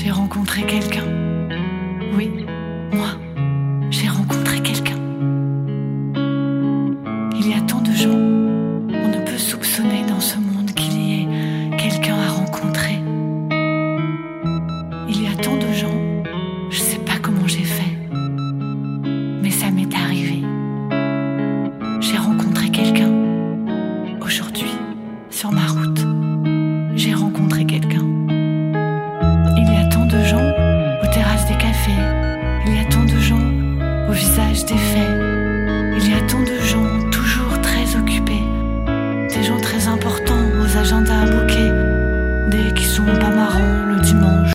J'ai rencontré quelqu'un. Oui, moi, j'ai rencontré quelqu'un. Il y a tant de gens, on ne peut soupçonner dans ce monde qu'il y ait quelqu'un à rencontrer. Il y a tant de gens, je sais pas comment j'ai fait, mais ça m'est arrivé. J'ai rencontré quelqu'un. Aujourd'hui, sur ma route, j'ai rencontré quelqu'un. Il y a tant de gens aux terrasses des cafés. Il y a tant de gens au visage défait.